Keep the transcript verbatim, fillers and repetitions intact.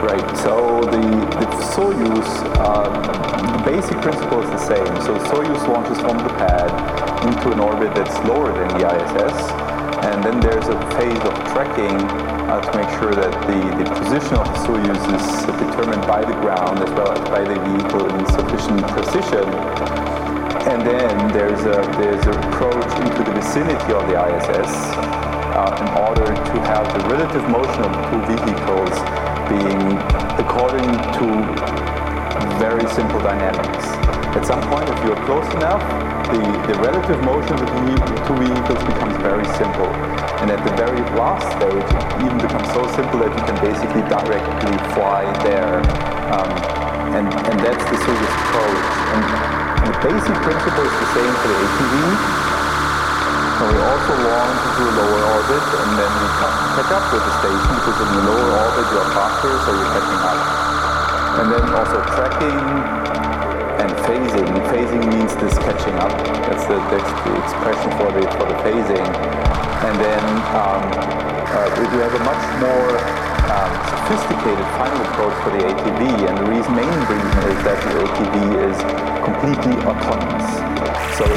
Right. So the, the Soyuz, um, the basic principle is the same. So Soyuz launches from the pad into an orbit that's lower than the I S S, and then there's a phase of tracking uh, to make sure that the, the position of the Soyuz is determined by the ground as well as by the vehicle in sufficient precision. And then there's a there's an approach into the vicinity of the I S S uh, in order to have the relative motion of the two vehicles being according to very simple dynamics. At some point, if you're close enough, the, the relative motion of the two vehicles becomes very simple. And at the very last stage, it even becomes so simple that you can basically directly fly there. Um, and, and that's the Soyuz approach. And the basic principle is the same for the A T V. So we also launch into a lower orbit, and then we catch up with the station, because in the lower orbit you're faster, so you're catching up. And then also tracking and phasing. Phasing means this catching up. That's the, that's the expression for the for the phasing. And then um, uh, we have a much more um, sophisticated final approach for the A T V, and the reason, main reason is that the A T V is completely autonomous. So